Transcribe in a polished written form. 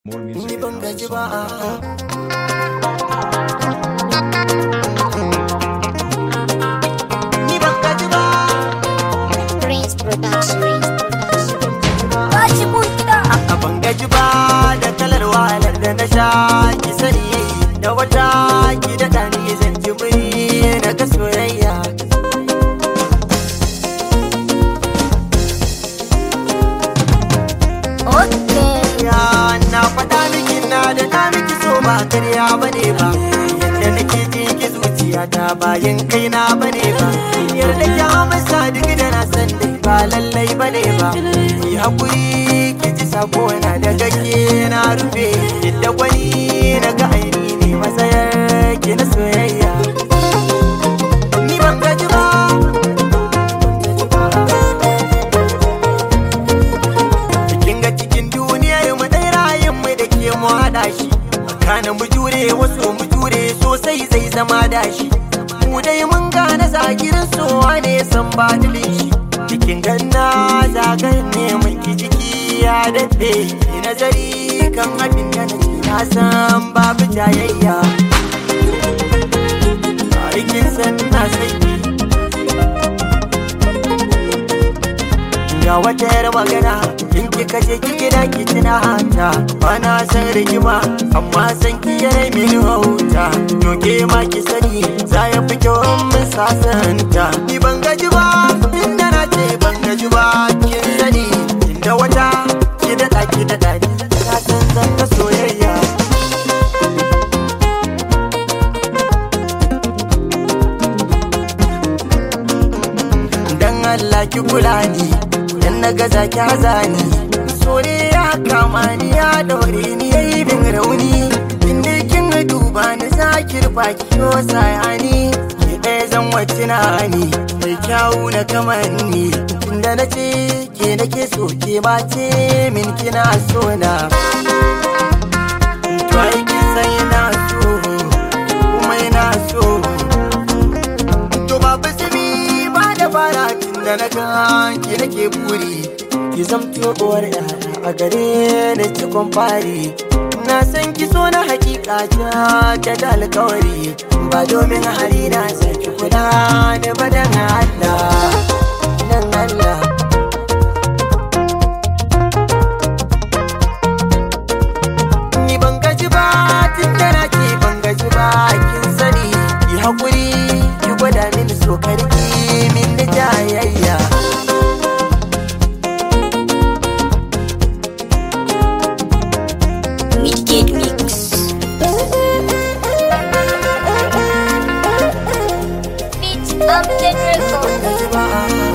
More music Ni at ban gaji ba. Ni ban gaji ba. Prince Production. Bashi mun gida. A ban gaji ba da kalar wahalar da na sha ki sani da wata ki daɗa ni zan ji mai na ga soyayya. Okay. Ya na faɗa miki na da na miki so ba karya bane ba. Yadda nake ji ki zuciyata bayan kaina bane ba. Yarda ki amsa duk da na san dai ba lallai bane ba. Ki haƙuri ki ji sako na da gake na rufe. Yadda gwani na ga aini ne matsayar ki na soyayya. Ni ban gaji ba. Cikin duniyar mu dai rayin mu da ke mu haɗa shi. Kana mu jure wasu mu jure sosai zai zama dashi. Mu dai mun gane zagirin sowa ne san ba dalin shi. Cikin ganna zagayen ne mun ki jiki ya daɗe. Ki nazari kan abin da na ci na san babu jayayya. Aikin san na sai ga wata yar magana in kika je ki gida ki tuna hanta bana san rigima amma san ki yare mini hauta to ke ma ki sani za ya fi kyau mun sasanta ni ban gaji ba inda na ce ban gaji ba kin sani inda wata ki daɗa ni na san zan ga soyayya. Dan Allah ki kula ni dan na gaza ki hazani so ne ya kama ni ya daure ni yayi bin rauni inda kin duba ni zakir baki yo sayani ki ɗaya zan wacce na ni mai kyawu na kamanni inda na ce ke nake so ke ba ce min kina so na to ai kin san ina so kuma ina so to babu simi ba da fara da na ga ki nake buri ki zamto uwar yara a gare ni cikon fari na san ki so na hakika ta da alkawari ba domin hari na saki kula da badan Allah nan Allah ni ban gaji ba tun da na ce ban gaji ba kin sani ki hakuri ki gwada mini so karki min da jayayya. Midgate Mix. Beat up the record. Gaji ba.